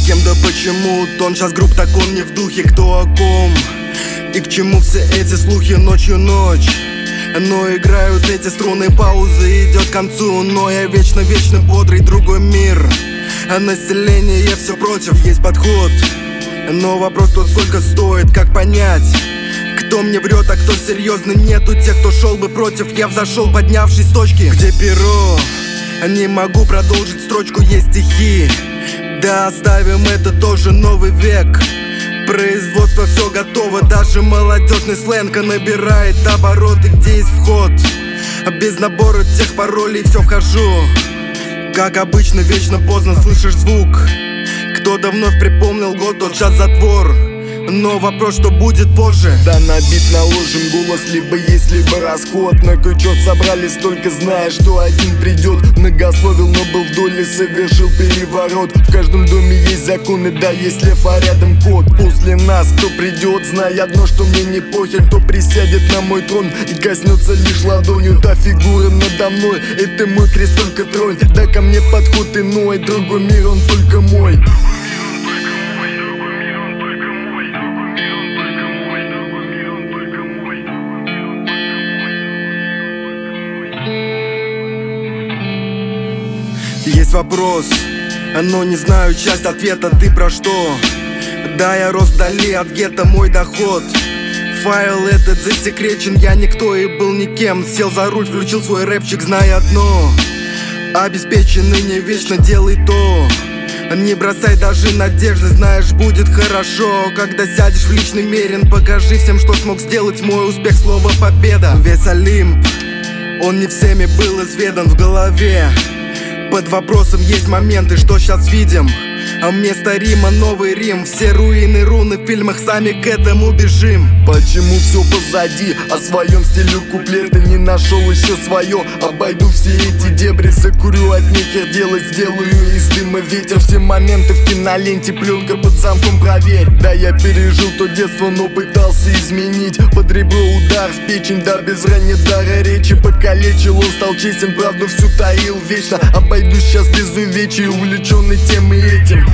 кем, да почему тон сейчас груб, так он не в духе. Кто о ком и к чему все эти слухи? Ночью ночь, но играют эти струны, паузы идет к концу. Но я вечно бодрый, другой мир, а население все против. Есть подход, но вопрос тот, сколько стоит, как понять, кто мне врет, а кто серьезный. Нету тех, кто шел бы против. Я взошел, поднявшись с точки, где перо. Не могу продолжить строчку, есть стихи. Да оставим это, тоже новый век. Производство все готово, даже молодежный сленг набирает обороты, где есть вход. Без набора тех паролей все вхожу. Как обычно, вечно поздно слышишь звук. Кто-то вновь припомнил год, тот час затвор. Но вопрос, что будет позже? Да на бит наложен голос, либо есть, либо расход. На крючок собрались, только зная, что один придет. Многословил, но был в доле, совершил переворот. В каждом доме есть законы, да есть лев, а рядом кот. После нас кто придет, знай одно, что мне не похер. Кто присядет на мой трон и коснется лишь ладонью. Та фигура надо мной, это мой крест, только тронь. Да ко мне подход иной, другой мир, он только мой. Есть вопрос, но не знаю часть ответа. Ты про что? Да, я рос вдали от гетто, мой доход. Файл этот засекречен, я никто и был никем. Сел за руль, включил свой рэпчик, зная одно: обеспеченный не вечно, делай то. Не бросай даже надежды, знаешь, будет хорошо. Когда сядешь в личный мерин, покажи всем, что смог сделать. Мой успех, слово победа. Весь Олимп, он не всеми был изведан. В голове под вопросом есть моменты, что сейчас видим. А вместо Рима новый Рим. Все руины, руны в фильмах, сами к этому бежим. Почему все позади? О своем стиле куплеты не нашел еще свое. Обойду все эти дебри, закурю, от нехер делать. Сделаю из дыма ветер. Все моменты в киноленте, пленка под замком, проверь. Да, я пережил то детство, но пытался изменить. Под ребро удар в печень, да без ранее дара речи. Покалечил, он стал честен, правду всю таил вечно. Обойду сейчас без увечий, увлеченный тем и этим.